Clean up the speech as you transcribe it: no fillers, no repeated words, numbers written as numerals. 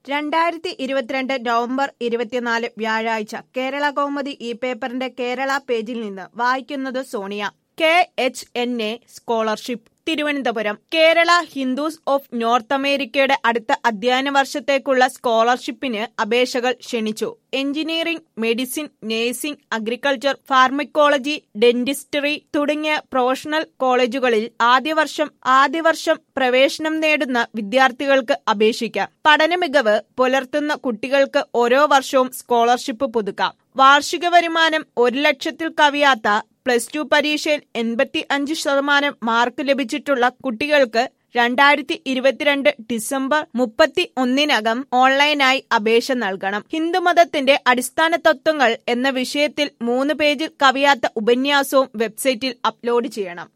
2022 November 24 വ്യാഴാഴ്ച കേരള കൗമുദി ഈ പേപ്പറിന്റെ കേരള പേജിൽ നിന്ന് വായിക്കുന്നത് Sonia. KHNA scholarship Thiruvananthapuram. Kerala Hindus of North അമേരിക്കയുടെ അടുത്ത അധ്യയന വർഷത്തേക്കുള്ള സ്കോളർഷിപ്പിന് അപേക്ഷകൾ ക്ഷണിച്ചു. Engineering, medicine, nursing, agriculture, pharmacology, dentistry തുടങ്ങിയ പ്രൊഫഷണൽ കോളേജുകളിൽ ആദ്യവർഷം പ്രവേശനം നേടുന്ന വിദ്യാർത്ഥികൾക്ക് അപേക്ഷിക്കാം. പഠന മികവ് പുലർത്തുന്ന കുട്ടികൾക്ക് ഓരോ വർഷവും സ്കോളർഷിപ്പ് പുതുക്കാം. വാർഷിക വരുമാനം 1 ലക്ഷത്തിൽ കവിയാത്ത, +2 പരീക്ഷയിൽ 85% മാർക്ക് ലഭിച്ചിട്ടുള്ള കുട്ടികൾക്ക് 2022 ഡിസംബർ 31-നകം ഓൺലൈനായി അപേക്ഷ നൽകണം. ഹിന്ദുമതത്തിന്റെ അടിസ്ഥാന തത്വങ്ങൾ എന്ന വിഷയത്തിൽ 3 പേജിൽ കവിയാത്ത ഉപന്യാസവും വെബ്സൈറ്റിൽ അപ്ലോഡ് ചെയ്യണം.